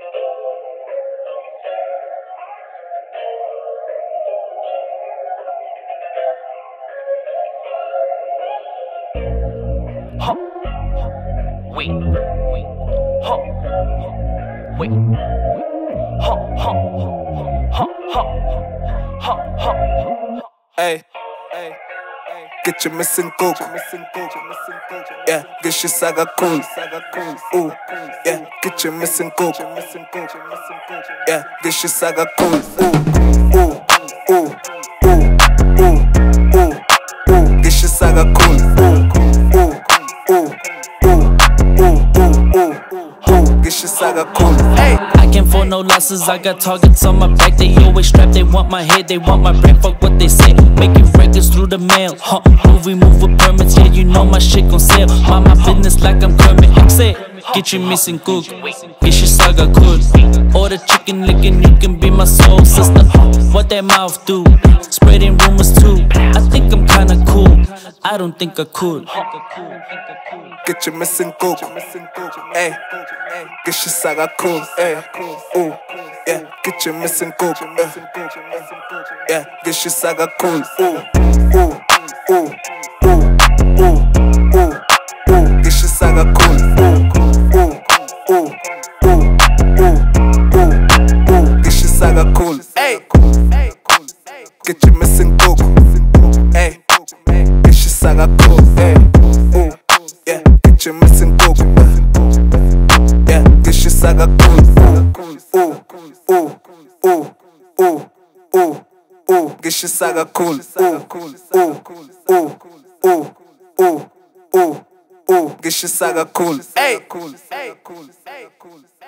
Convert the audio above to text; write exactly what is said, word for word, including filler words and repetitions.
Huh. Wait. Huh. Wait. Huh. Huh. Huh. Huh. Huh. Huh. Hey. Get your missing cook. Yeah, get your saga cool. Ooh, yeah, get your missing cook. Yeah, get your saga cool. Ooh, ooh, ooh, ooh, ooh, ooh, ooh, get your saga cool. Ooh, ooh, ooh, ooh, ooh, ooh, ooh, get your saga cool. Hey. I can't afford no losses, I got targets on my back. They always strapped, they want my head, they want my brain. Fuck what they say, making records through the mail. Huh, movie move with permits, yeah, you know my shit gon' sell. Mind my business like I'm Kermit. Say, get your missing cook, get your saga cool. Order chicken licking, you can be my soul sister. What that mouth do? Spreading rumors too. I think I'm kinda cool, I don't think I could. Get your missing cook, ayy. Get your saga cool, ayy. Ooh, yeah. Get your missing cook, yeah. Get your saga cool. Ooh, ooh, ooh, ooh, ooh, ooh, ooh. Get your saga cool. Ooh, ooh, ooh, ooh, ooh, ooh, ooh. Get your saga cool, ayy. Get your missing cook, ayy. Get your saga cool, ayy. Ooh, yeah. Get your missing cook, yeah. Get your saga cool. Ooh, ooh, ooh, ooh, ooh, ooh. Get your saga cool. Ooh, ooh, ooh, ooh, ooh, ooh, ooh. Get your saga cool. Hey.